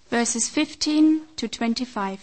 verses 15 to 25.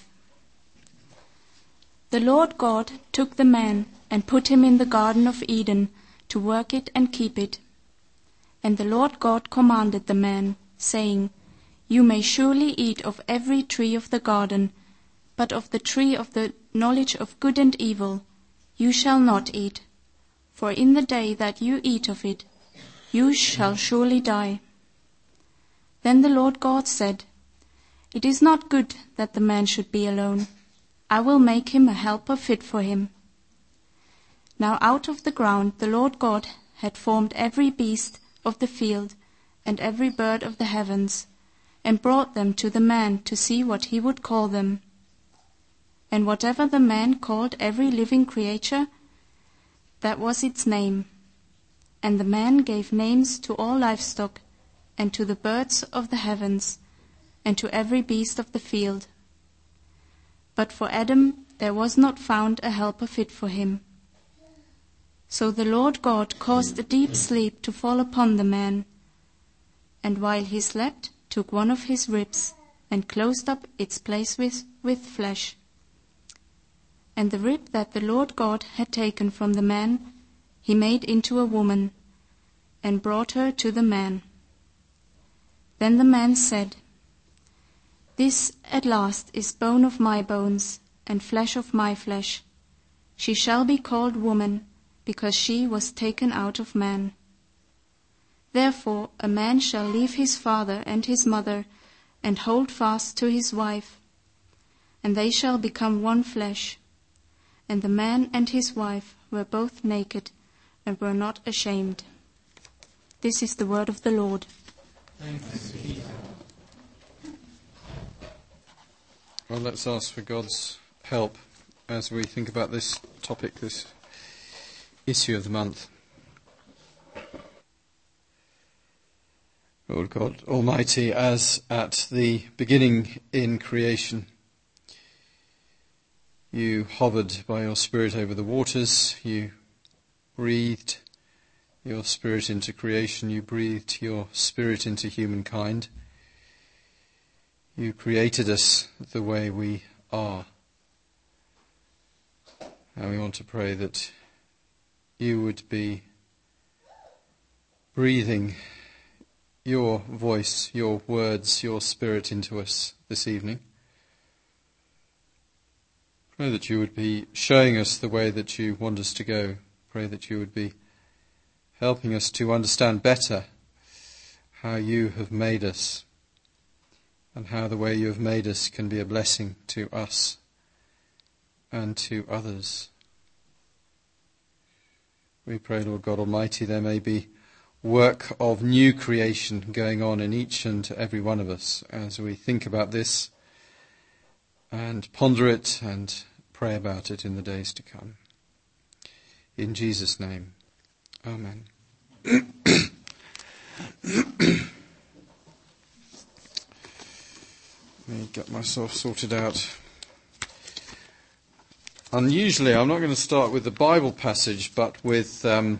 The Lord God took the man and put him in the Garden of Eden to work it and keep it. And the Lord God commanded the man, saying, You may surely eat of every tree of the garden, but of the tree of the knowledge of good and evil you shall not eat, for in the day that you eat of it, you shall surely die. Then the Lord God said, It is not good that the man should be alone. I will make him a helper fit for him. Now out of the ground the Lord God had formed every beast of the field and every bird of the heavens, and brought them to the man to see what he would call them. And whatever the man called every living creature, that was its name. And the man gave names to all livestock, and to the birds of the heavens, and to every beast of the field. But for Adam there was not found a helper fit for him. So the Lord God caused a deep sleep to fall upon the man, and while he slept took one of his ribs, and closed up its place with flesh. And the rib that the Lord God had taken from the man he made into a woman, and brought her to the man. Then the man said, This at last is bone of my bones, and flesh of my flesh. She shall be called woman, because she was taken out of man. Therefore a man shall leave his father and his mother, and hold fast to his wife, and they shall become one flesh. And the man and his wife were both naked, and were not ashamed. This is the word of the Lord. Thanks be to God. Well, let's ask for God's help as we think about this topic, this issue of the month. Lord God Almighty, as at the beginning in creation, you hovered by your Spirit over the waters, you breathed your Spirit into creation, you breathed your Spirit into humankind. You created us the way we are. And we want to pray that you would be breathing your voice, your words, your Spirit into us this evening. Pray that you would be showing us the way that you want us to go. Pray that you would be helping us to understand better how you have made us, and how the way you have made us can be a blessing to us and to others. We pray, Lord God Almighty, there may be work of new creation going on in each and every one of us as we think about this and ponder it and pray about it in the days to come. In Jesus' name, amen. Let me get myself sorted out. Unusually, I'm not going to start with the Bible passage, but with a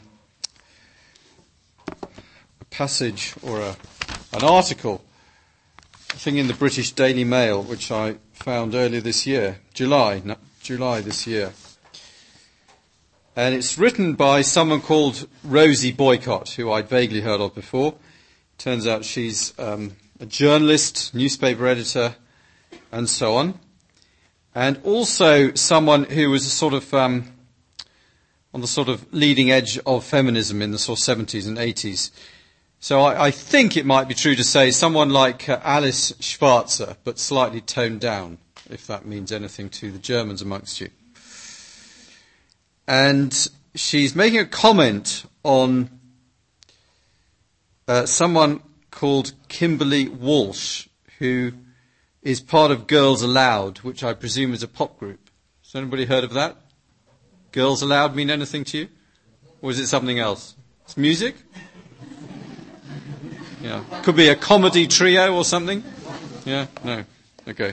passage or an article, I think in the British Daily Mail, which I found earlier this year, July this year. And it's written by someone called Rosie Boycott, who I'd vaguely heard of before. Turns out she's a journalist, newspaper editor, and so on. And also someone who was a sort of on the sort of leading edge of feminism in the sort of 70s and 80s. So I think it might be true to say someone like Alice Schwarzer, but slightly toned down, if that means anything to the Germans amongst you. And she's making a comment on someone called Kimberly Walsh, who is part of Girls Aloud, which I presume is a pop group. Has anybody heard of that? Girls Aloud mean anything to you? Or is it something else? It's music? Yeah. Could be a comedy trio or something? Yeah? No. Okay.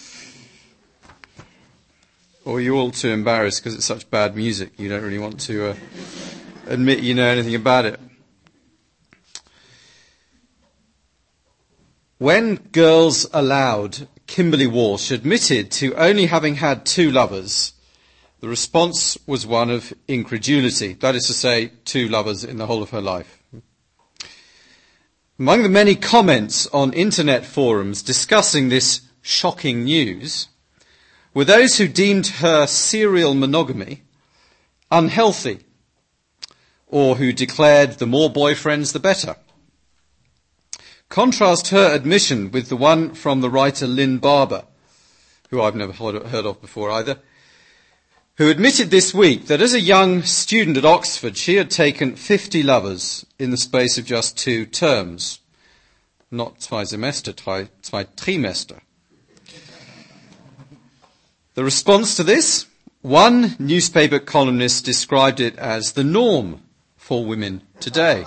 Or are you all too embarrassed because it's such bad music you don't really want to admit you know anything about it? When Girls Aloud, Kimberly Walsh admitted to only having had 2 lovers, the response was one of incredulity. That is to say, 2 lovers in the whole of her life. Among the many comments on internet forums discussing this shocking news were those who deemed her serial monogamy unhealthy, or who declared the more boyfriends the better. Contrast her admission with the one from the writer Lynn Barber, who I've never heard of before either, who admitted this week that as a young student at Oxford, she had taken 50 lovers in the space of just 2 terms. Not 2 Semester, 2 Trimester. The response to this? One newspaper columnist described it as the norm for women today.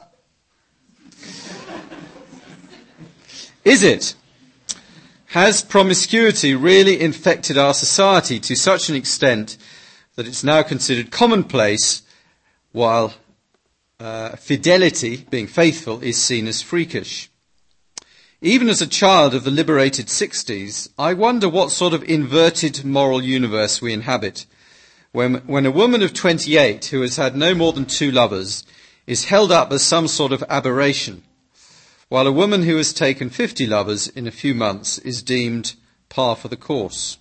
Is it? Has promiscuity really infected our society to such an extent that it's now considered commonplace, while fidelity, being faithful, is seen as freakish? Even as a child of the liberated 60s, I wonder what sort of inverted moral universe we inhabit when a woman of 28 who has had no more than 2 lovers is held up as some sort of aberration, while a woman who has taken 50 lovers in a few months is deemed par for the course.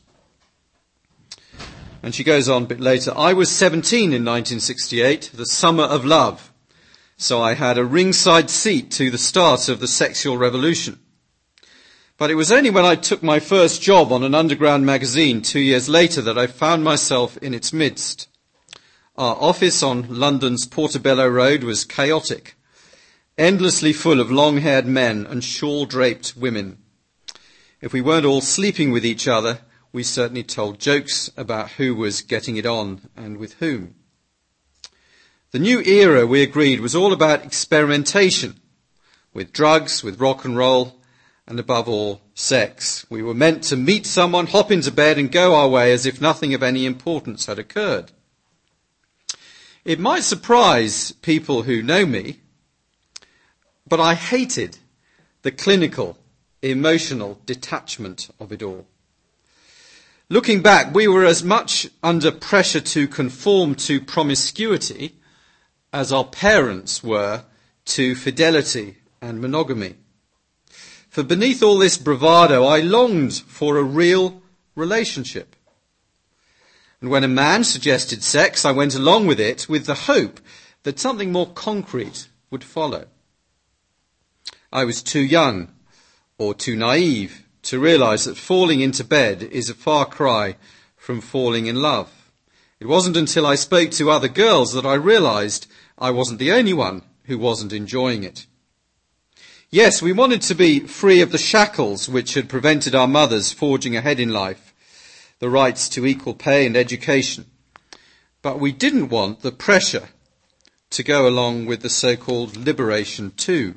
And she goes on a bit later, I was 17 in 1968, the summer of love, so I had a ringside seat to the start of the sexual revolution. But it was only when I took my first job on an underground magazine 2 years later that I found myself in its midst. Our office on London's Portobello Road was chaotic, endlessly full of long-haired men and shawl-draped women. If we weren't all sleeping with each other, we certainly told jokes about who was getting it on and with whom. The new era, we agreed, was all about experimentation, with drugs, with rock and roll, and above all, sex. We were meant to meet someone, hop into bed and go our way as if nothing of any importance had occurred. It might surprise people who know me, but I hated the clinical, emotional detachment of it all. Looking back, we were as much under pressure to conform to promiscuity as our parents were to fidelity and monogamy. For beneath all this bravado, I longed for a real relationship. And when a man suggested sex, I went along with it with the hope that something more concrete would follow. I was too young or too naive to realize that falling into bed is a far cry from falling in love. It wasn't until I spoke to other girls that I realized I wasn't the only one who wasn't enjoying it. Yes, we wanted to be free of the shackles which had prevented our mothers forging ahead in life, the rights to equal pay and education. But we didn't want the pressure to go along with the so-called liberation too.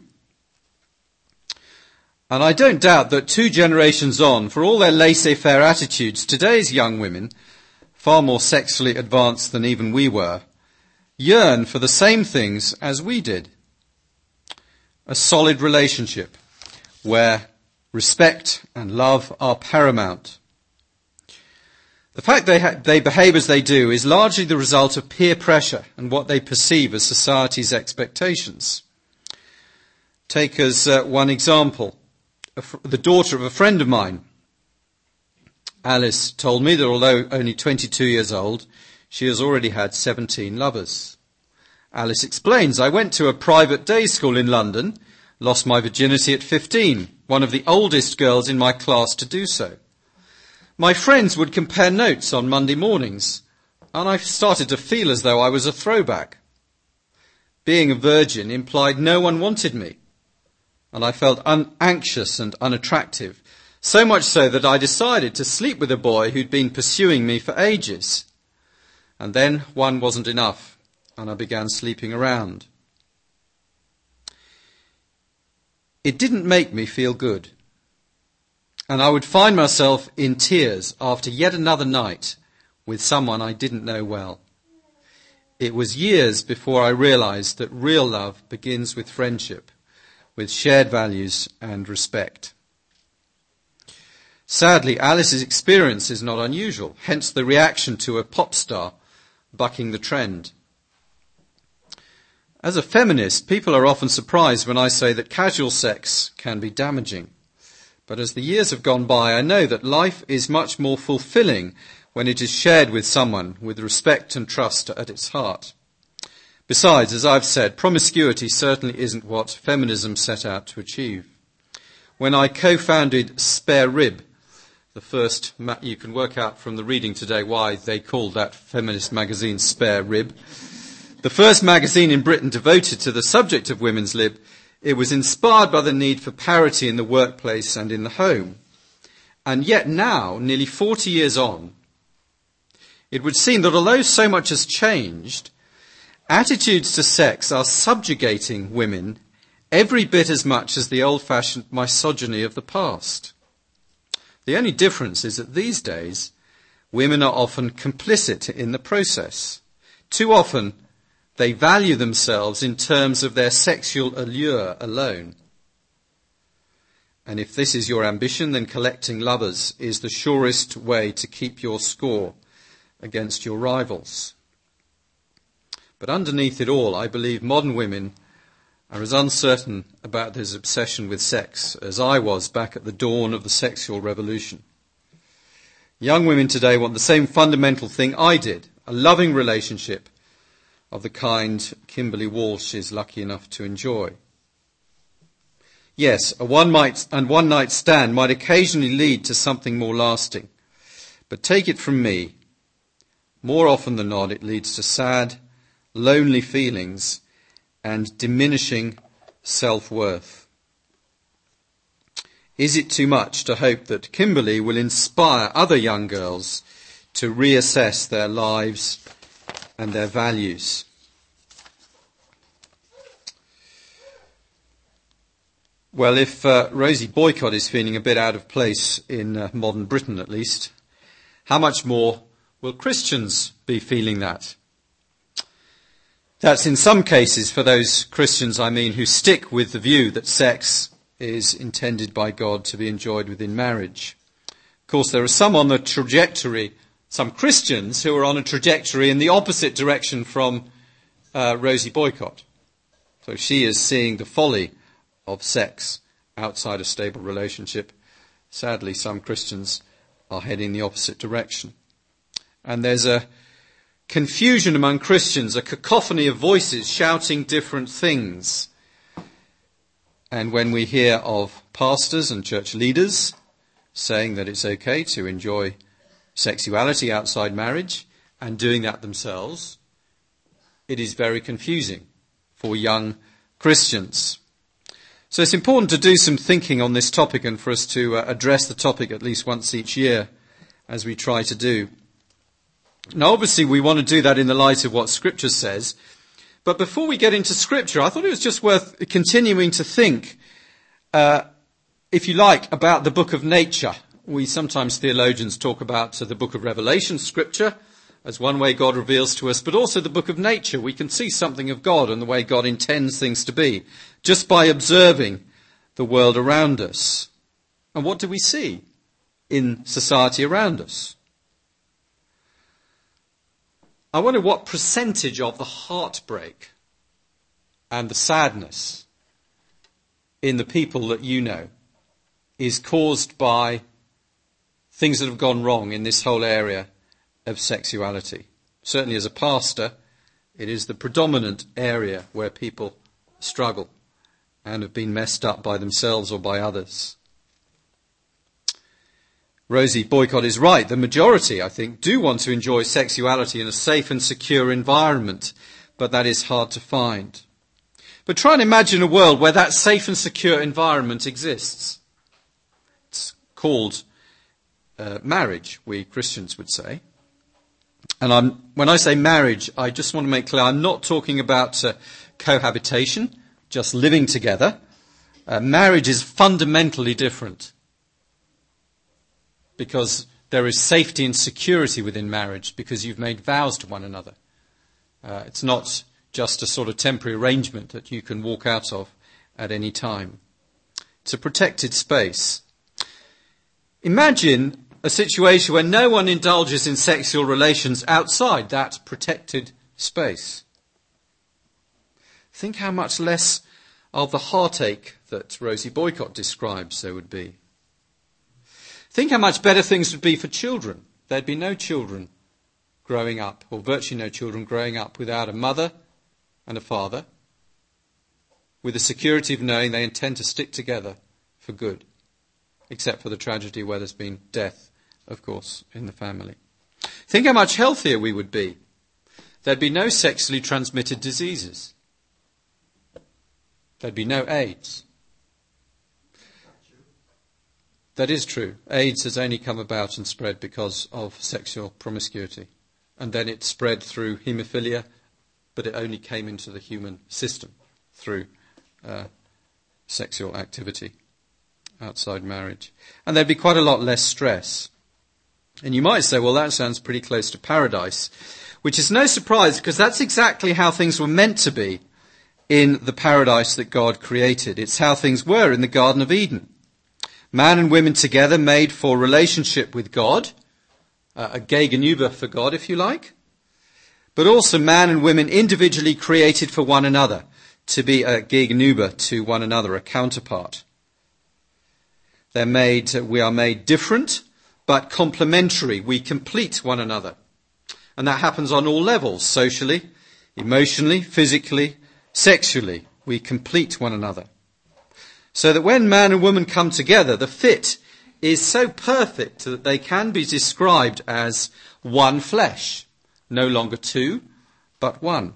And I don't doubt that 2 generations on, for all their laissez-faire attitudes, today's young women, far more sexually advanced than even we were, yearn for the same things as we did. A solid relationship where respect and love are paramount. The fact they behave as they do is largely the result of peer pressure and what they perceive as society's expectations. Take as one example, the daughter of a friend of mine. Alice told me that although only 22 years old, she has already had 17 lovers. Alice explains, I went to a private day school in London, lost my virginity at 15, one of the oldest girls in my class to do so. My friends would compare notes on Monday mornings, and I started to feel as though I was a throwback. Being a virgin implied no one wanted me, and I felt anxious and unattractive, so much so that I decided to sleep with a boy who'd been pursuing me for ages. And then one wasn't enough, and I began sleeping around. It didn't make me feel good, and I would find myself in tears after yet another night with someone I didn't know well. It was years before I realized that real love begins with friendship, with shared values and respect. Sadly, Alice's experience is not unusual, hence the reaction to a pop star bucking the trend. As a feminist, people are often surprised when I say that casual sex can be damaging. But as the years have gone by, I know that life is much more fulfilling when it is shared with someone with respect and trust at its heart. Besides, as I've said, promiscuity certainly isn't what feminism set out to achieve. When I co-founded Spare Rib, the first, you can work out from the reading today why they called that feminist magazine Spare Rib, the first magazine in Britain devoted to the subject of women's lib, it was inspired by the need for parity in the workplace and in the home. And yet now, nearly 40 years on, it would seem that although so much has changed, attitudes to sex are subjugating women every bit as much as the old-fashioned misogyny of the past. The only difference is that these days, women are often complicit in the process. Too often, they value themselves in terms of their sexual allure alone. And if this is your ambition, then collecting lovers is the surest way to keep your score against your rivals. But underneath it all, I believe modern women are as uncertain about this obsession with sex as I was back at the dawn of the sexual revolution. Young women today want the same fundamental thing I did, a loving relationship of the kind Kimberly Walsh is lucky enough to enjoy. Yes, a one-night stand might occasionally lead to something more lasting, but take it from me, more often than not it leads to sad, lonely feelings and diminishing self-worth. Is it too much to hope that Kimberly will inspire other young girls to reassess their lives and their values? Well, if Rosie Boycott is feeling a bit out of place in modern Britain at least, how much more will Christians be feeling that? That's in some cases for those Christians, who stick with the view that sex is intended by God to be enjoyed within marriage. Of course, there are some on the trajectory, some Christians who are on a trajectory in the opposite direction from Rosie Boycott. So she is seeing the folly of sex outside a stable relationship. Sadly, some Christians are heading the opposite direction. And there's a confusion among Christians, a cacophony of voices shouting different things. And when we hear of pastors and church leaders saying that it's okay to enjoy sexuality outside marriage and doing that themselves, it is very confusing for young Christians. So it's important to do some thinking on this topic and for us to address the topic at least once each year, as we try to do. Now, obviously, we want to do that in the light of what Scripture says. But before we get into Scripture, I thought it was just worth continuing to think, if you like, about the book of nature. We sometimes, theologians, talk about the book of Revelation, Scripture, as one way God reveals to us, but also the book of nature. We can see something of God and the way God intends things to be, just by observing the world around us. And what do we see in society around us? I wonder what percentage of the heartbreak and the sadness in the people that you know is caused by things that have gone wrong in this whole area of sexuality. Certainly as a pastor, it is the predominant area where people struggle and have been messed up by themselves or by others. Rosie Boycott is right. The majority, I think, do want to enjoy sexuality in a safe and secure environment, but that is hard to find. But try and imagine a world where that safe and secure environment exists. It's called marriage, we Christians would say. And when I say marriage, I just want to make clear, I'm not talking about cohabitation, just living together. Marriage is fundamentally different, because there is safety and security within marriage because you've made vows to one another. It's not just a sort of temporary arrangement that you can walk out of at any time. It's a protected space. Imagine a situation where no one indulges in sexual relations outside that protected space. Think how much less of the heartache that Rosie Boycott describes there would be. Think how much better things would be for children. There'd be no children growing up, or virtually no children growing up without a mother and a father, with the security of knowing they intend to stick together for good, except for the tragedy where there's been death, of course, in the family. Think how much healthier we would be. There'd be no sexually transmitted diseases. There'd be no AIDS. That is true. AIDS has only come about and spread because of sexual promiscuity. And then it spread through haemophilia, but it only came into the human system through sexual activity outside marriage. And there'd be quite a lot less stress. And you might say, well, that sounds pretty close to paradise, which is no surprise because that's exactly how things were meant to be in the paradise that God created. It's how things were in the Garden of Eden. Man and women together made for relationship with God, a Gegenüber for God, if you like, but also man and women individually created for one another, to be a Gegenüber to one another, a counterpart. We are made different, but complementary. We complete one another. And that happens on all levels, socially, emotionally, physically, sexually. We complete one another. So that when man and woman come together, the fit is so perfect that they can be described as one flesh. No longer two, but one.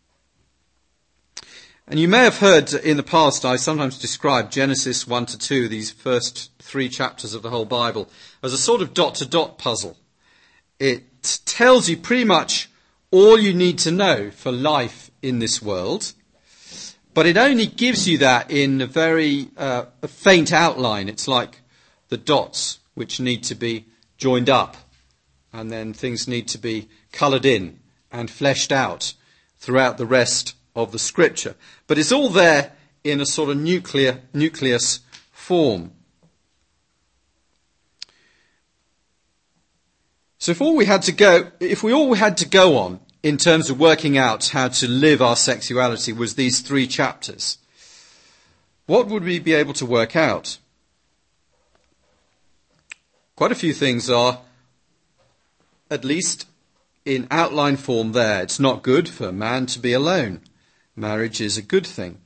And you may have heard in the past, I sometimes describe Genesis 1 to 2, these first 3 chapters of the whole Bible, as a sort of dot-to-dot puzzle. It tells you pretty much all you need to know for life in this world, but it only gives you that in a very a faint outline. It's like the dots which need to be joined up, and then things need to be coloured in and fleshed out throughout the rest of the scripture. But it's all there in a sort of nucleus form. So if all we had to go on in terms of working out how to live our sexuality was these 3 chapters, what would we be able to work out? Quite a few things are, at least in outline form there. It's not good for a man to be alone. Marriage is a good thing.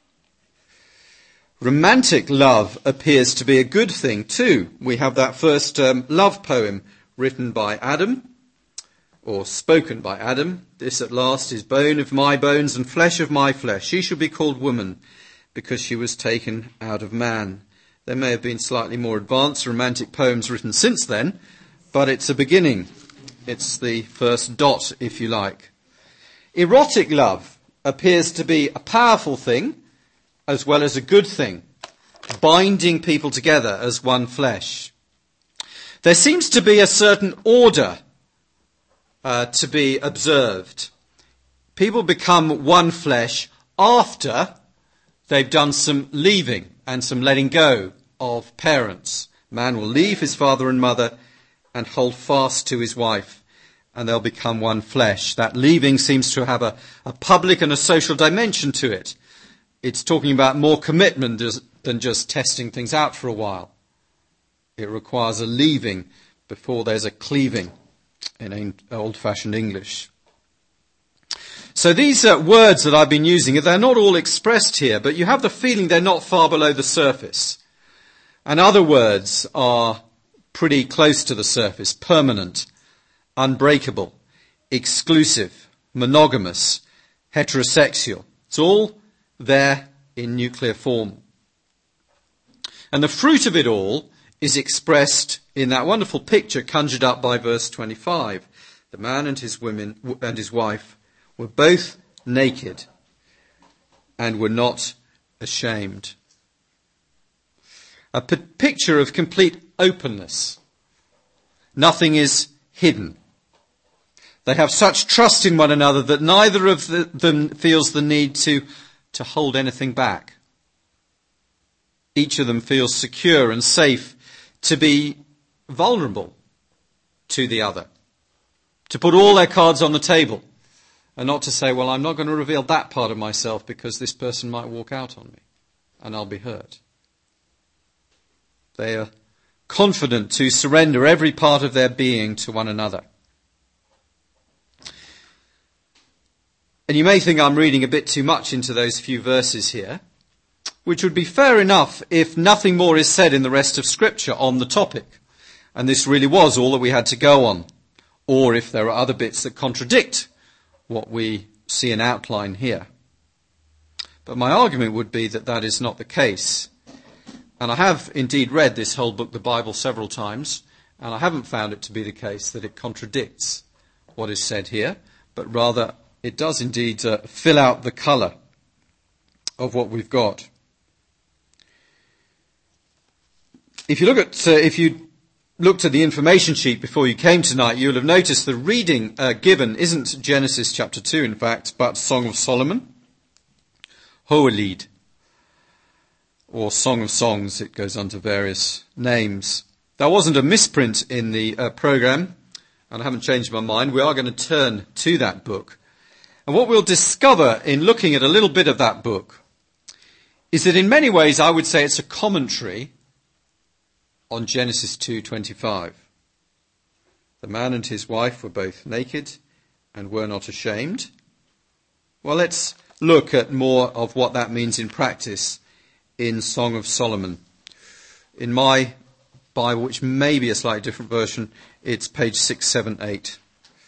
Romantic love appears to be a good thing too. We have that first love poem written by Adam, or spoken by Adam. This at last is bone of my bones and flesh of my flesh. She shall be called woman because she was taken out of man. There may have been slightly more advanced romantic poems written since then, but it's a beginning. It's the first dot, if you like. Erotic love appears to be a powerful thing as well as a good thing, binding people together as one flesh. There seems to be a certain order to be observed. People become one flesh after they've done some leaving and some letting go of parents. Man will leave his father and mother and hold fast to his wife, and they'll become one flesh. That leaving seems to have a public and a social dimension to it. It's talking about more commitment than just testing things out for a while. It requires a leaving before there's a cleaving in old-fashioned English. So these words that I've been using, they're not all expressed here, but you have the feeling they're not far below the surface. And other words are pretty close to the surface: permanent, unbreakable, exclusive, monogamous, heterosexual. It's all there in nuclear form. And the fruit of it all is expressed in that wonderful picture conjured up by verse 25. The man and his wife were both naked and were not ashamed. A picture of complete openness. Nothing is hidden. They have such trust in one another that neither of them feels the need to hold anything back. each of them feels secure and safe to be vulnerable to the other, to put all their cards on the table and not to say, well, I'm not going to reveal that part of myself because this person might walk out on me and I'll be hurt. They are confident to surrender every part of their being to one another. And you may think I'm reading a bit too much into those few verses here, which would be fair enough if nothing more is said in the rest of Scripture on the topic, and this really was all that we had to go on, or if there are other bits that contradict what we see in outline here. But my argument would be that that is not the case. And I have indeed read this whole book, the Bible, several times, and I haven't found it to be the case that it contradicts what is said here, but rather it does indeed fill out the colour of what we've got. If you looked at the information sheet before you came tonight, you'll have noticed the reading given isn't Genesis chapter 2, in fact, but Song of Solomon, Hohelied, or Song of Songs. It goes under various names. There wasn't a misprint in the programme, and I haven't changed my mind. We are going to turn to that book. And what we'll discover in looking at a little bit of that book is that in many ways I would say it's a commentary on Genesis 2:25. The man and his wife were both naked and were not ashamed. Well, let's look at more of what that means in practice in Song of Solomon. In my Bible, which may be a slightly different version, it's page 678.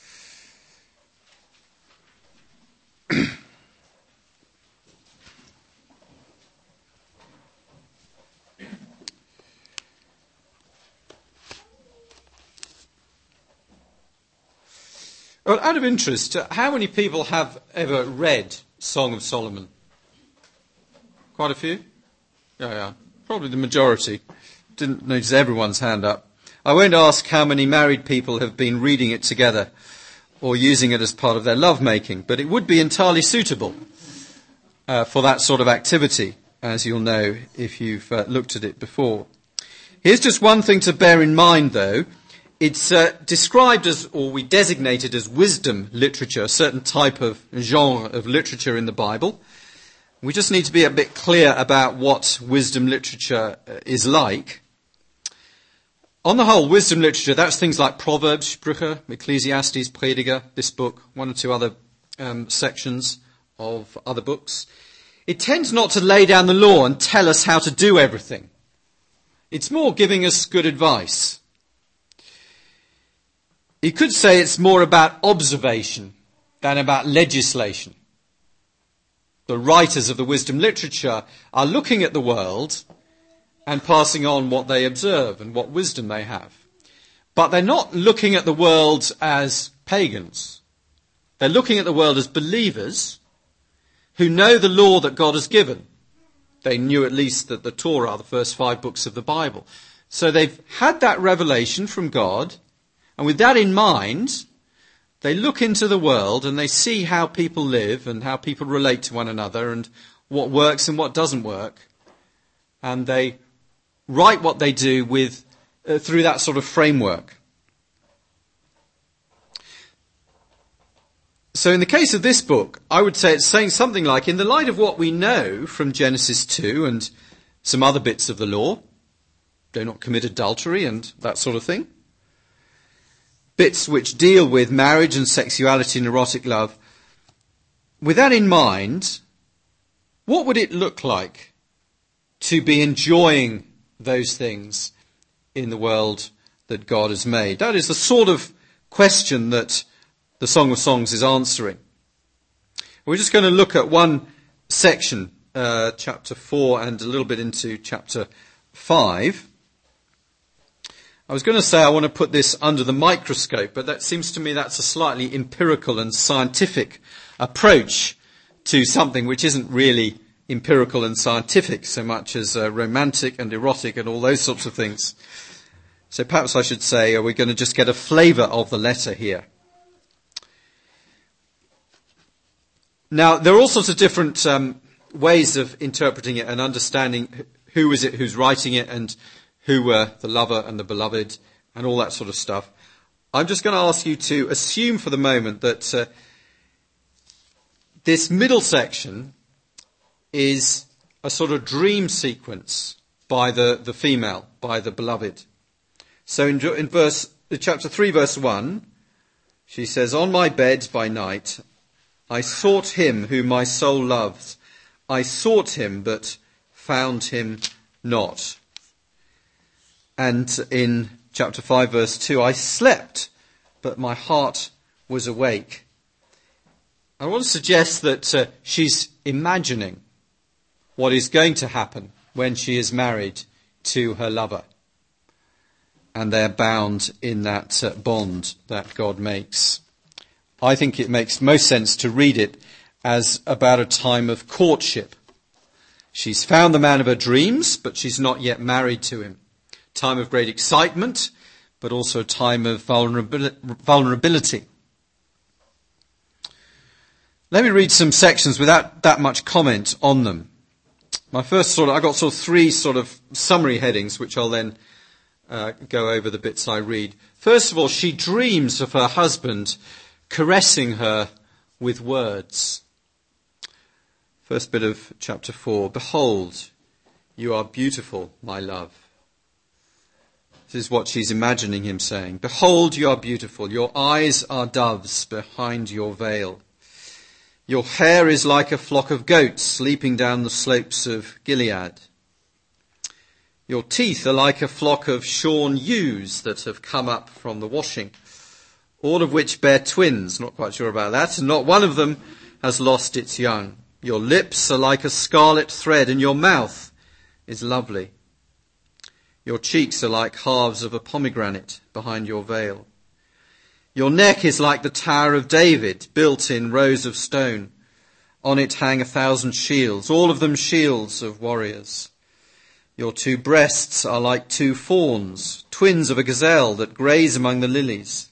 Well, out of interest, how many people have ever read Song of Solomon? Quite a few? Yeah. Probably the majority. Didn't notice everyone's hand up. I won't ask how many married people have been reading it together or using it as part of their lovemaking, but it would be entirely suitable for that sort of activity, as you'll know if you've looked at it before. Here's just one thing to bear in mind, though. It's described as, or we designate it as wisdom literature, a certain type of genre of literature in the Bible. We just need to be a bit clear about what wisdom literature is like. On the whole, wisdom literature, that's things like Proverbs, Sprüche, Ecclesiastes, Prediger, this book, one or two other sections of other books. It tends not to lay down the law and tell us how to do everything. It's more giving us good advice. You could say it's more about observation than about legislation. The writers of the wisdom literature are looking at the world and passing on what they observe and what wisdom they have. But they're not looking at the world as pagans. They're looking at the world as believers who know the law that God has given. They knew at least that the Torah, the first 5 books of the Bible. So they've had that revelation from God, and with that in mind, they look into the world and they see how people live and how people relate to one another and what works and what doesn't work. And they write what they do with through that sort of framework. So in the case of this book, I would say it's saying something like, in the light of what we know from Genesis 2 and some other bits of the law, do not commit adultery and that sort of thing, bits which deal with marriage and sexuality and erotic love, with that in mind, what would it look like to be enjoying those things in the world that God has made? That is the sort of question that the Song of Songs is answering. We're just going to look at one section, chapter 4 and a little bit into chapter 5. I was going to say I want to put this under the microscope, but that seems to me that's a slightly empirical and scientific approach to something which isn't really empirical and scientific so much as romantic and erotic and all those sorts of things. So perhaps I should say, are we going to just get a flavour of the letter here? Now, there are all sorts of different ways of interpreting it and understanding who is it who's writing it and who were the lover and the beloved and all that sort of stuff. I'm just going to ask you to assume for the moment that this middle section is a sort of dream sequence by the female, by the beloved. So in chapter 3, verse 1, she says, "On my bed by night, I sought him whom my soul loves. I sought him, but found him not." And in chapter 5, verse 2, "I slept, but my heart was awake." I want to suggest that she's imagining what is going to happen when she is married to her lover. And they're bound in that bond that God makes. I think it makes most sense to read it as about a time of courtship. She's found the man of her dreams, but she's not yet married to him. Time of great excitement, but also a time of vulnerability. Let me read some sections without that much comment on them. I've got three sort of summary headings, which I'll then go over the bits I read. First of all, she dreams of her husband caressing her with words. First bit of chapter 4. "Behold, you are beautiful, my love." This is what she's imagining him saying. "Behold, you are beautiful. Your eyes are doves behind your veil. Your hair is like a flock of goats leaping down the slopes of Gilead. Your teeth are like a flock of shorn ewes that have come up from the washing, all of which bear twins." Not quite sure about that. "And not one of them has lost its young. Your lips are like a scarlet thread, and your mouth is lovely. Your cheeks are like halves of a pomegranate behind your veil. Your neck is like the Tower of David, built in rows of stone. On it hang 1,000 shields, all of them shields of warriors. Your two breasts are like two fawns, twins of a gazelle that graze among the lilies.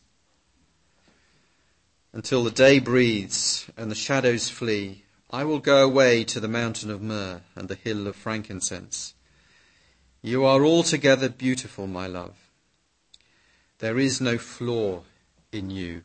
Until the day breathes and the shadows flee, I will go away to the mountain of myrrh and the hill of frankincense. You are altogether beautiful, my love. There is no flaw in you."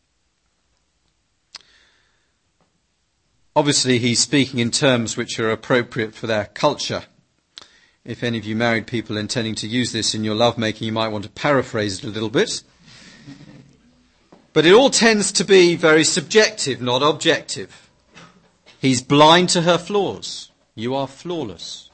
Obviously, he's speaking in terms which are appropriate for their culture. If any of you married people intending to use this in your lovemaking, you might want to paraphrase it a little bit. But it all tends to be very subjective, not objective. He's blind to her flaws. You are flawless.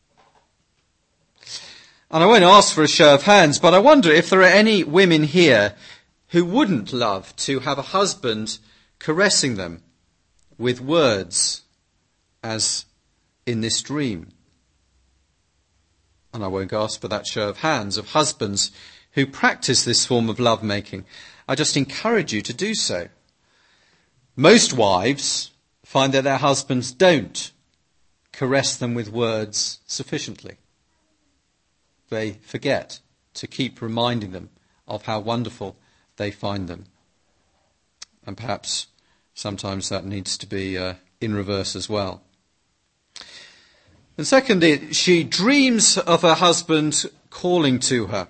And I won't ask for a show of hands, but I wonder if there are any women here who wouldn't love to have a husband caressing them with words, as in this dream. And I won't ask for that show of hands of husbands who practice this form of lovemaking. I just encourage you to do so. Most wives find that their husbands don't caress them with words sufficiently. They forget to keep reminding them of how wonderful they find them. And perhaps sometimes that needs to be in reverse as well. And secondly, she dreams of her husband calling to her.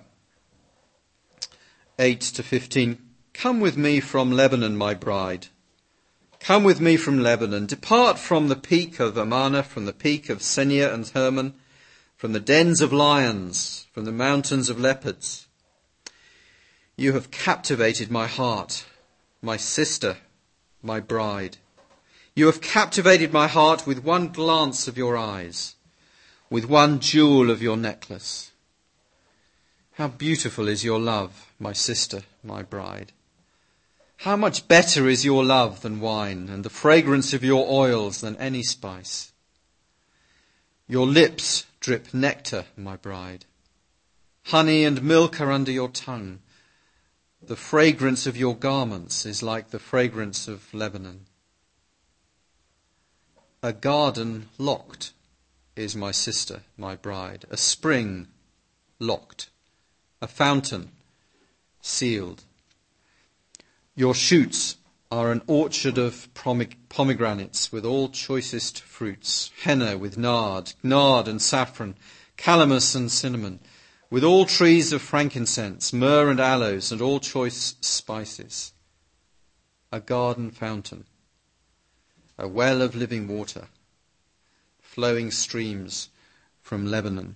8 to 15. "Come with me from Lebanon, my bride. Come with me from Lebanon. Depart from the peak of Amana, from the peak of Senir and Hermon, from the dens of lions, from the mountains of leopards. You have captivated my heart, my sister, my bride. You have captivated my heart with one glance of your eyes, with one jewel of your necklace. How beautiful is your love, my sister, my bride. How much better is your love than wine, and the fragrance of your oils than any spice. Your lips drip nectar, my bride. Honey and milk are under your tongue. The fragrance of your garments is like the fragrance of Lebanon. A garden locked is my sister, my bride. A spring locked. A fountain sealed. Your shoots are an orchard of pomegranates with all choicest fruits, henna with nard and saffron, calamus and cinnamon, with all trees of frankincense, myrrh and aloes, and all choice spices. A garden fountain, a well of living water, flowing streams from Lebanon.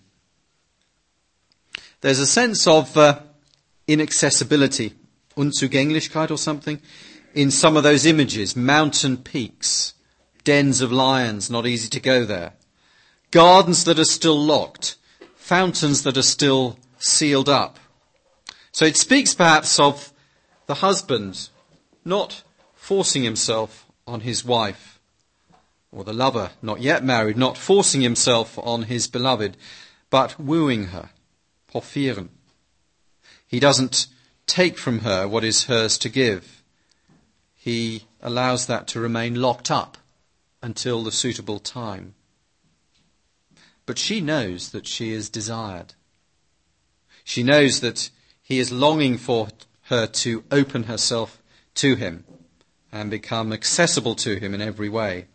There's a sense of inaccessibility, Unzugänglichkeit or something, in some of those images. Mountain peaks, dens of lions, not easy to go there. Gardens that are still locked, fountains that are still sealed up. So it speaks perhaps of the husband not forcing himself on his wife, or the lover, not yet married, not forcing himself on his beloved, but wooing her, porphyren. He doesn't take from her what is hers to give. He allows that to remain locked up until the suitable time. But she knows that she is desired. She knows that he is longing for her to open herself to him and become accessible to him in every way.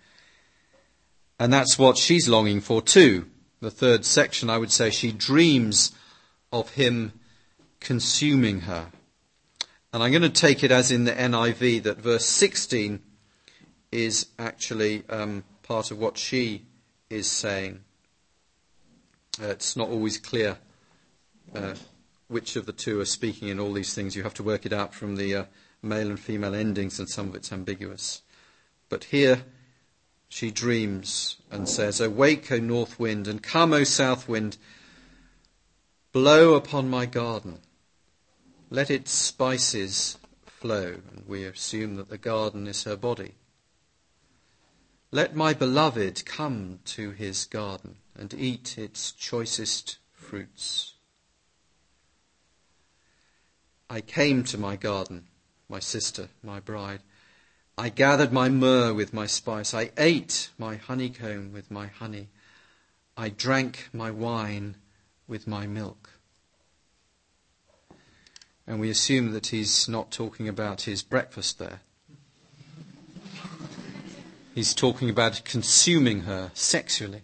And that's what she's longing for too. The third section, I would say, she dreams of him consuming her. And I'm going to take it as in the NIV that verse 16 is actually part of what she is saying. It's not always clear which of the two are speaking in all these things. You have to work it out from the male and female endings, and some of it's ambiguous. But here she dreams and says, "Awake, O north wind, and come, O south wind, blow upon my garden. Let its spices flow." And we assume that the garden is her body. "Let my beloved come to his garden and eat its choicest fruits." I came to my garden, my sister, my bride. I gathered my myrrh with my spice. I ate my honeycomb with my honey. I drank my wine with my milk. And we assume that he's not talking about his breakfast there. He's talking about consuming her sexually.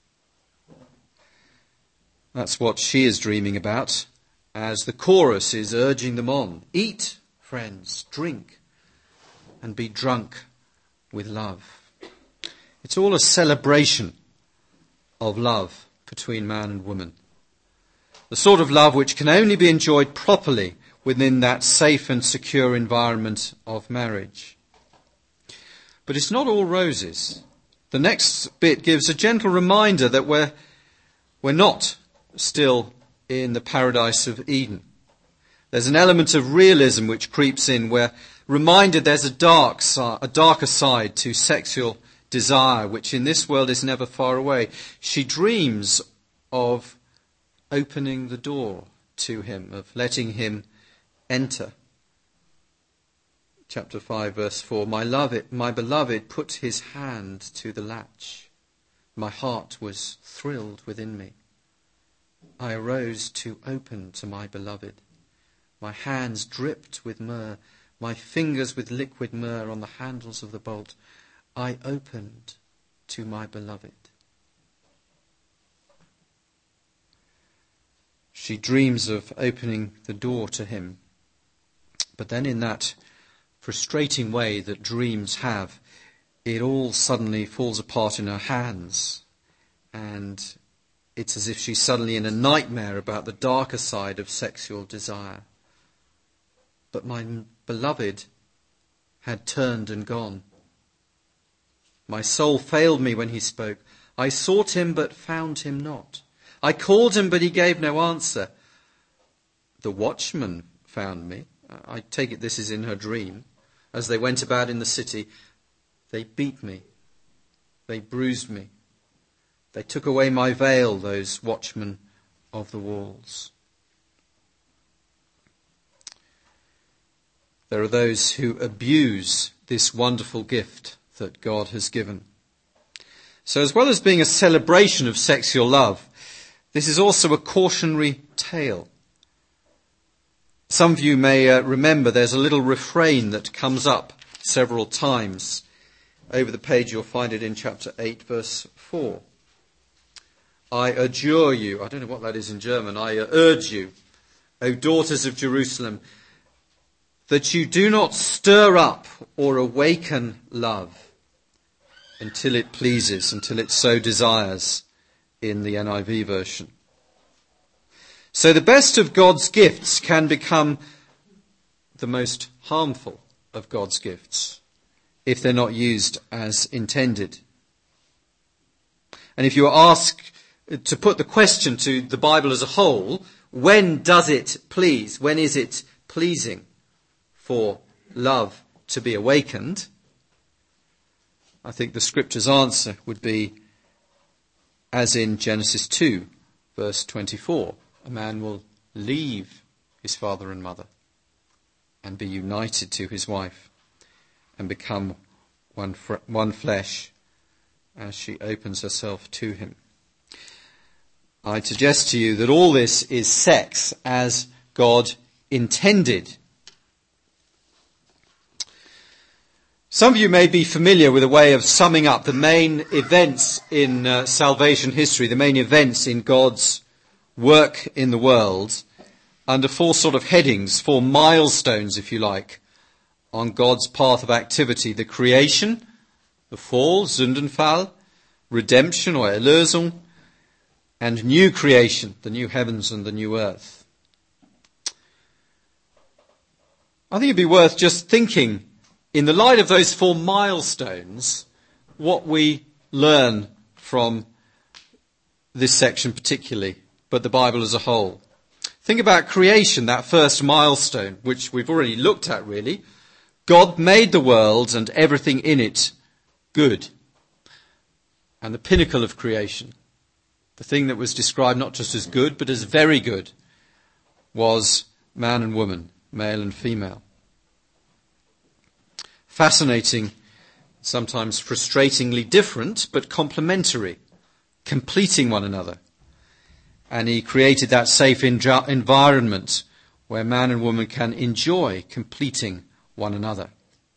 That's what she is dreaming about, as the chorus is urging them on. Eat, friends, drink, and be drunk with love. It's all a celebration of love between man and woman. The sort of love which can only be enjoyed properly within that safe and secure environment of marriage. But it's not all roses. The next bit gives a gentle reminder that we're not still in the paradise of Eden. There's an element of realism which creeps in. We're reminded there's a darker side to sexual desire, which in this world is never far away. She dreams of opening the door to him, of letting him enter. Chapter 5, verse 4, my beloved put his hand to the latch. My heart was thrilled within me. I arose to open to my beloved. My hands dripped with myrrh, my fingers with liquid myrrh on the handles of the bolt. I opened to my beloved. She dreams of opening the door to him. But then in that frustrating way that dreams have, it all suddenly falls apart in her hands. And it's as if she's suddenly in a nightmare about the darker side of sexual desire. But my beloved had turned and gone. My soul failed me when he spoke. I sought him but found him not. I called him but he gave no answer. The watchman found me. I take it this is in her dream. As they went about in the city, they beat me. They bruised me. They took away my veil, those watchmen of the walls. There are those who abuse this wonderful gift that God has given. So as well as being a celebration of sexual love, this is also a cautionary tale. Some of you may remember there's a little refrain that comes up several times. Over the page you'll find it in chapter 8, verse 4. I adjure you, I don't know what that is in German, I urge you, O daughters of Jerusalem, that you do not stir up or awaken love until it pleases, until it so desires, in the NIV version. So the best of God's gifts can become the most harmful of God's gifts if they're not used as intended. And if you are asked to put the question to the Bible as a whole, when does it please? When is it pleasing for love to be awakened? I think the scripture's answer would be, as in Genesis 2, verse 24, a man will leave his father and mother and be united to his wife and become one flesh as she opens herself to him. I suggest to you that all this is sex as God intended. Some of you may be familiar with a way of summing up the main events in salvation history, the main events in God's work in the world, under four sort of headings, four milestones, if you like, on God's path of activity: the creation, the fall, Sündenfall, redemption or Erlösung, and new creation, the new heavens and the new earth. I think it'd be worth just thinking, in the light of those four milestones, what we learn from this section particularly, but the Bible as a whole. Think about creation, that first milestone, which we've already looked at really. God made the world and everything in it good. And the pinnacle of creation, the thing that was described not just as good, but as very good, was man and woman, male and female. Fascinating, sometimes frustratingly different, but complementary, completing one another. And he created that safe environment where man and woman can enjoy completing one another.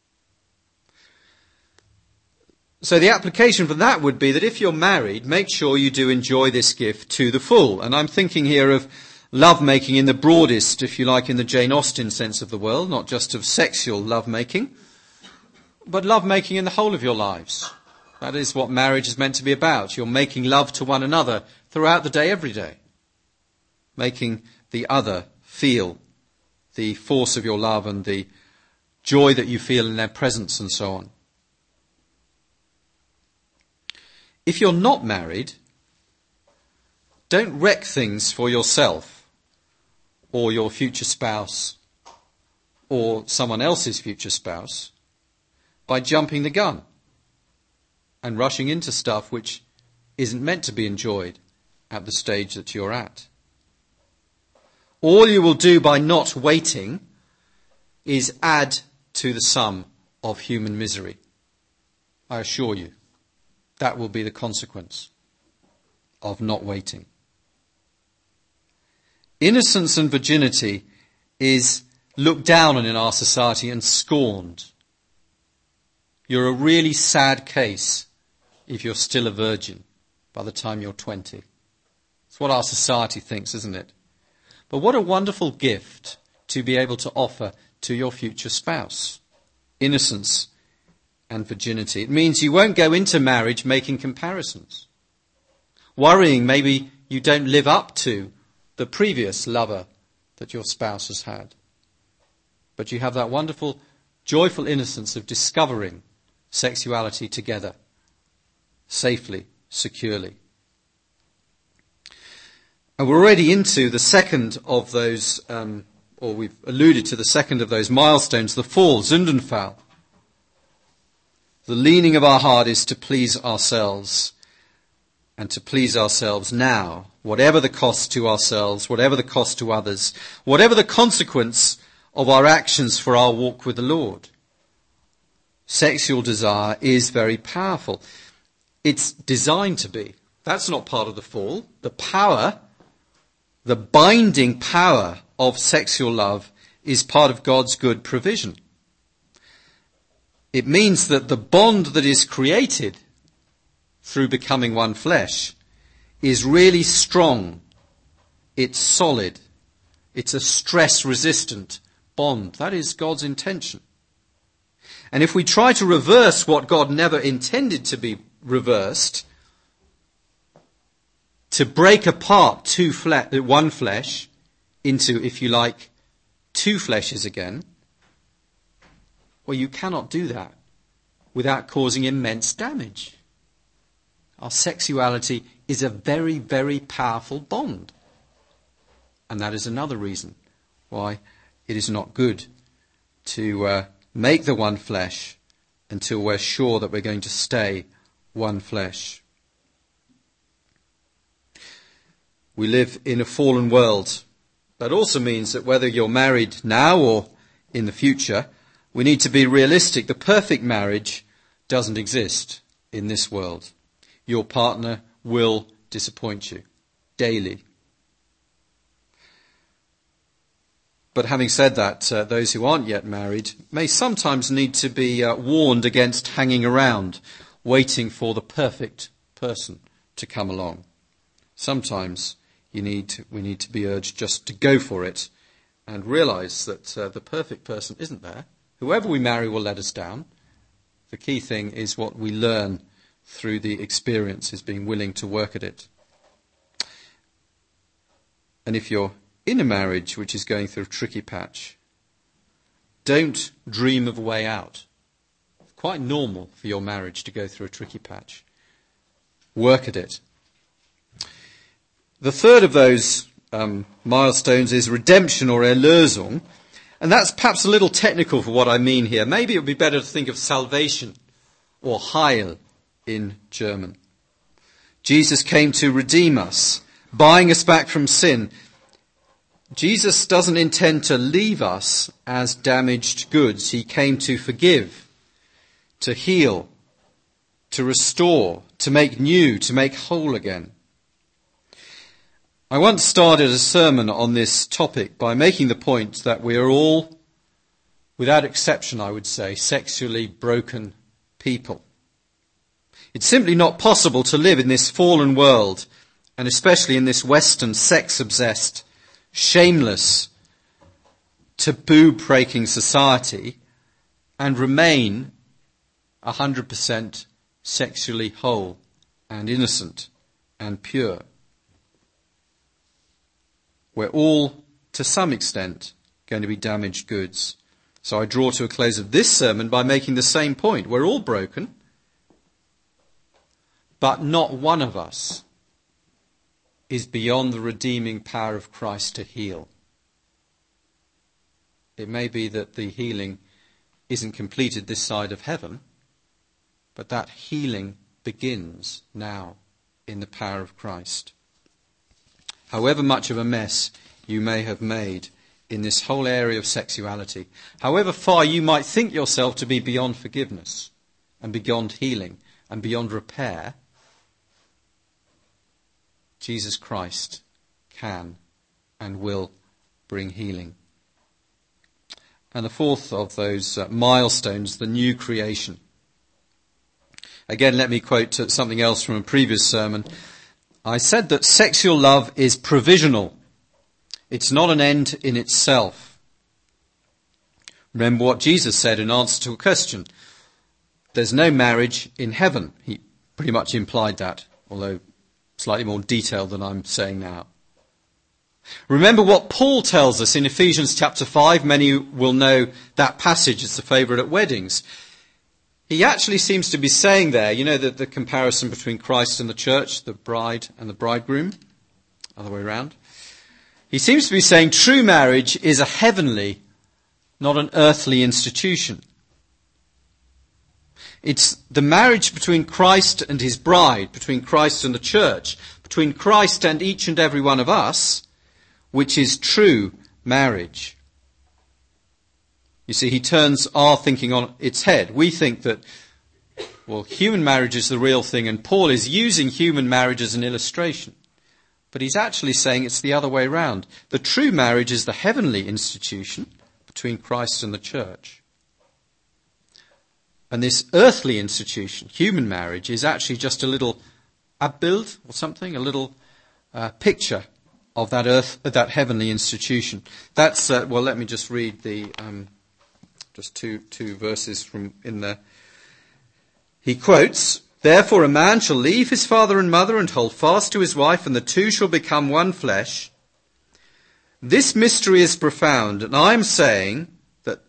So the application for that would be that if you're married, make sure you do enjoy this gift to the full. And I'm thinking here of lovemaking in the broadest, if you like, in the Jane Austen sense of the world, not just of sexual lovemaking, but lovemaking in the whole of your lives. That is what marriage is meant to be about. You're making love to one another throughout the day, every day. Making the other feel the force of your love and the joy that you feel in their presence and so on. If you're not married, don't wreck things for yourself or your future spouse or someone else's future spouse by jumping the gun and rushing into stuff which isn't meant to be enjoyed at the stage that you're at. All you will do by not waiting is add to the sum of human misery. I assure you, that will be the consequence of not waiting. Innocence and virginity is looked down on in our society and scorned. You're a really sad case if you're still a virgin by the time you're 20. It's what our society thinks, isn't it? But what a wonderful gift to be able to offer to your future spouse. Innocence and virginity. It means you won't go into marriage making comparisons, worrying maybe you don't live up to the previous lover that your spouse has had. But you have that wonderful, joyful innocence of discovering sexuality together, safely, securely. And we're already into the second of those, or we've alluded to the second of those milestones, the fall, Sündenfall. The leaning of our heart is to please ourselves, and to please ourselves now, whatever the cost to ourselves, whatever the cost to others, whatever the consequence of our actions for our walk with the Lord. Sexual desire is very powerful. It's designed to be. That's not part of the fall. The power, the binding power of sexual love is part of God's good provision. It means that the bond that is created through becoming one flesh is really strong. It's solid. It's a stress-resistant bond. That is God's intention. And if we try to reverse what God never intended to be reversed, to break apart one flesh into, if you like, two fleshes again, well, you cannot do that without causing immense damage. Our sexuality is a very, very powerful bond. And that is another reason why it is not good to make the one flesh until we're sure that we're going to stay one flesh. We live in a fallen world. That also means that whether you're married now or in the future, we need to be realistic. The perfect marriage doesn't exist in this world. Your partner will disappoint you daily. But having said that, those who aren't yet married may sometimes need to be warned against hanging around, waiting for the perfect person to come along. Sometimes we need to be urged just to go for it and realise that the perfect person isn't there. Whoever we marry will let us down. The key thing is what we learn through the experiences, being willing to work at it. And if you're in a marriage which is going through a tricky patch, don't dream of a way out. It's quite normal for your marriage to go through a tricky patch. Work at it. The third of those milestones is redemption or Erlösung, and that's perhaps a little technical for what I mean here. Maybe it would be better to think of salvation or Heil in German. Jesus came to redeem us, buying us back from sin. Jesus doesn't intend to leave us as damaged goods. He came to forgive, to heal, to restore, to make new, to make whole again. I once started a sermon on this topic by making the point that we are all, without exception I would say, sexually broken people. It's simply not possible to live in this fallen world, and especially in this Western sex-obsessed, shameless, taboo-breaking society, and remain 100% sexually whole and innocent and pure. We're all, to some extent, going to be damaged goods. So I draw to a close of this sermon by making the same point. We're all broken, but not one of us is beyond the redeeming power of Christ to heal. It may be that the healing isn't completed this side of heaven, but that healing begins now in the power of Christ. However much of a mess you may have made in this whole area of sexuality, however far you might think yourself to be beyond forgiveness and beyond healing and beyond repair, Jesus Christ can and will bring healing. And the fourth of those milestones, the new creation. Again, let me quote something else from a previous sermon. I said that sexual love is provisional. It's not an end in itself. Remember what Jesus said in answer to a question. There's no marriage in heaven. He pretty much implied that, although slightly more detailed than I'm saying now. Remember what Paul tells us in Ephesians chapter 5. Many will know that passage. It's a favourite at weddings. He actually seems to be saying there, you know, the comparison between Christ and the church, the bride and the bridegroom, other way around. He seems to be saying true marriage is a heavenly, not an earthly institution. It's the marriage between Christ and his bride, between Christ and the church, between Christ and each and every one of us, which is true marriage. You see, he turns our thinking on its head. We think that, well, human marriage is the real thing, and Paul is using human marriage as an illustration. But he's actually saying it's the other way around. The true marriage is the heavenly institution between Christ and the church. And this earthly institution, human marriage, is actually just a little Abbild or something, a little picture of that heavenly institution. That's well. Let me just read the just two verses from in there. He quotes, "Therefore a man shall leave his father and mother and hold fast to his wife, and the two shall become one flesh. This mystery is profound, and I am saying that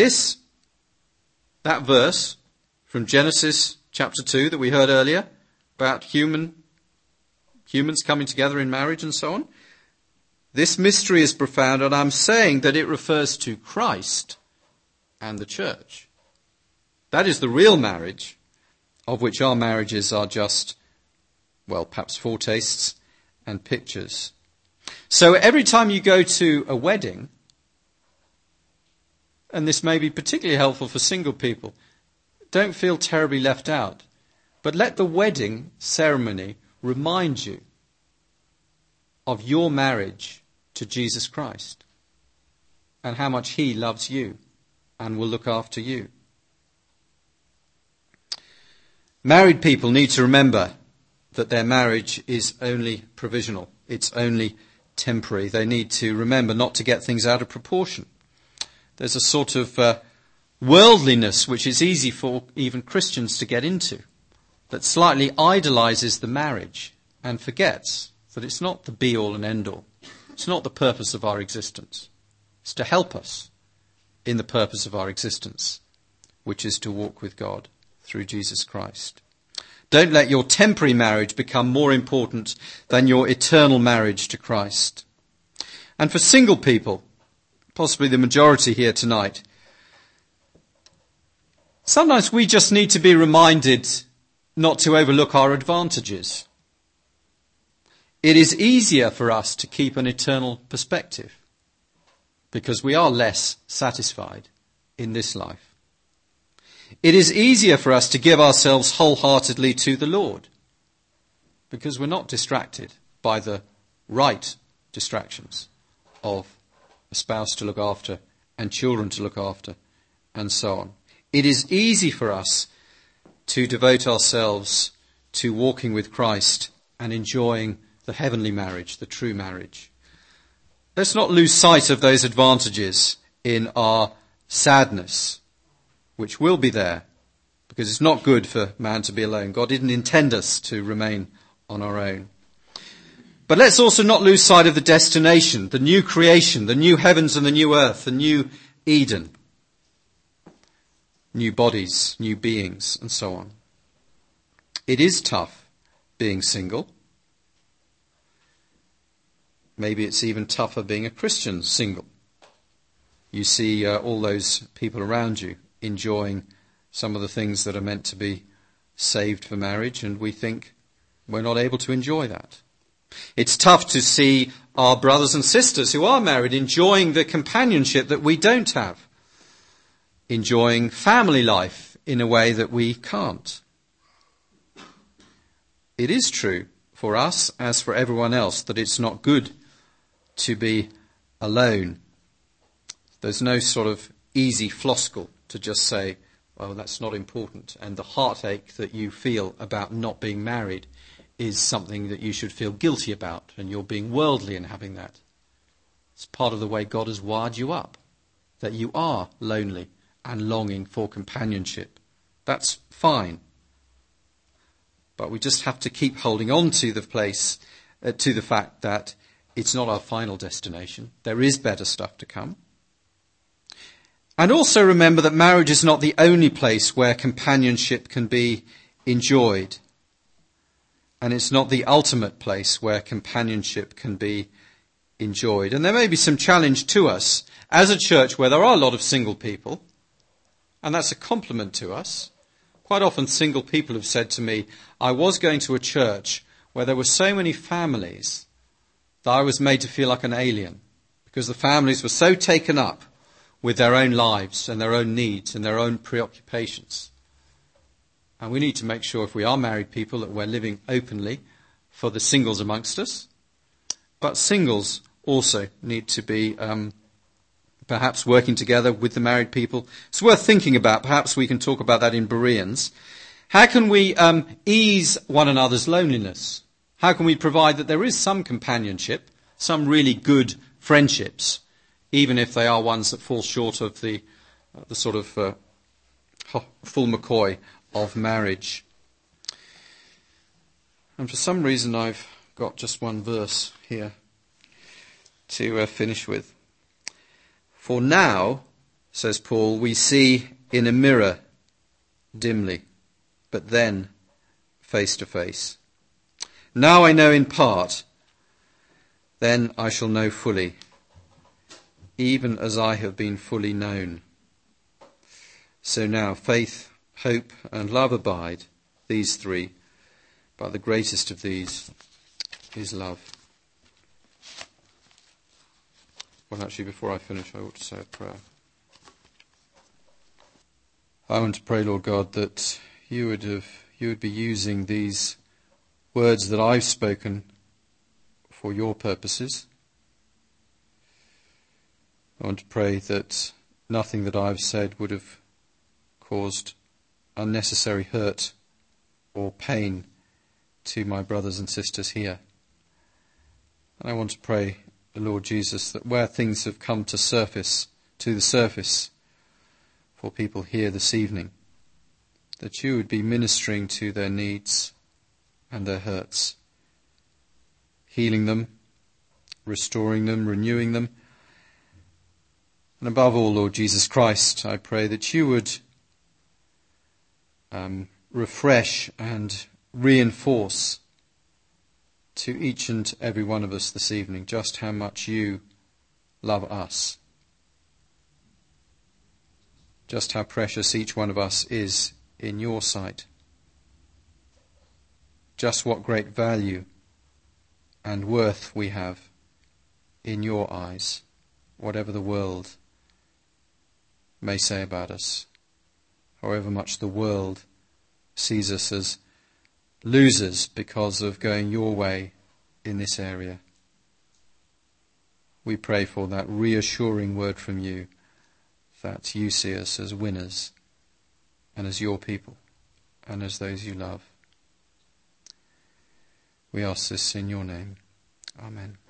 that verse from Genesis chapter 2 that we heard earlier about humans coming together in marriage and so on, this mystery is profound, and I'm saying that it refers to Christ and the church. That is the real marriage, of which our marriages are just, well, perhaps foretastes and pictures. So every time you go to a wedding, and this may be particularly helpful for single people, don't feel terribly left out, but let the wedding ceremony remind you of your marriage to Jesus Christ and how much he loves you and will look after you. Married people need to remember that their marriage is only provisional. It's only temporary. They need to remember not to get things out of proportion. There's a sort of worldliness which is easy for even Christians to get into, that slightly idolizes the marriage and forgets that it's not the be-all and end-all. It's not the purpose of our existence. It's to help us in the purpose of our existence, which is to walk with God through Jesus Christ. Don't let your temporary marriage become more important than your eternal marriage to Christ. And for single people, possibly the majority here tonight, sometimes we just need to be reminded not to overlook our advantages. It is easier for us to keep an eternal perspective because we are less satisfied in this life. It is easier for us to give ourselves wholeheartedly to the Lord because we're not distracted by the right distractions of a spouse to look after and children to look after and so on. It is easy for us to devote ourselves to walking with Christ and enjoying the heavenly marriage, the true marriage. Let's not lose sight of those advantages in our sadness, which will be there, because it's not good for man to be alone. God didn't intend us to remain on our own. But let's also not lose sight of the destination, the new creation, the new heavens and the new earth, the new Eden, new bodies, new beings, and so on. It is tough being single. Maybe it's even tougher being a Christian single. You see all those people around you enjoying some of the things that are meant to be saved for marriage, and we think we're not able to enjoy that. It's tough to see our brothers and sisters who are married enjoying the companionship that we don't have, enjoying family life in a way that we can't. It is true for us, as for everyone else, that it's not good to be alone. There's no sort of easy floscle to just say, well, that's not important, and the heartache that you feel about not being married is something that you should feel guilty about, and you're being worldly in having that. It's part of the way God has wired you up, that you are lonely and longing for companionship. That's fine. But we just have to keep holding on to the fact that it's not our final destination. There is better stuff to come. And also remember that marriage is not the only place where companionship can be enjoyed. And it's not the ultimate place where companionship can be enjoyed. And there may be some challenge to us as a church where there are a lot of single people, and that's a compliment to us. Quite often single people have said to me, I was going to a church where there were so many families that I was made to feel like an alien, because the families were so taken up with their own lives and their own needs and their own preoccupations. And we need to make sure, if we are married people, that we're living openly for the singles amongst us. But singles also need to be perhaps working together with the married people. It's worth thinking about. Perhaps we can talk about that in Bereans. How can we ease one another's loneliness? How can we provide that there is some companionship, some really good friendships, even if they are ones that fall short of the sort of full McCoy of marriage? And for some reason I've got just one verse here to finish with. For now, says Paul, we see in a mirror dimly, but then face to face. Now I know in part, then I shall know fully, even as I have been fully known. So now faith, hope, and love abide, these three, but the greatest of these is love. Well, actually, before I finish, I ought to say a prayer. I want to pray, Lord God, that you would be using these words that I've spoken for your purposes. I want to pray that nothing that I've said would have caused unnecessary hurt or pain to my brothers and sisters here. And I want to pray, Lord Jesus, that where things have come to the surface for people here this evening, that you would be ministering to their needs and their hurts, healing them, restoring them, renewing them. And above all, Lord Jesus Christ, I pray that you would refresh and reinforce to each and every one of us this evening just how much you love us, just how precious each one of us is in your sight, just what great value and worth we have in your eyes, whatever the world may say about us, however much the world sees us as losers because of going your way in this area. We pray for that reassuring word from you, that you see us as winners and as your people and as those you love. We ask this in your name. Amen.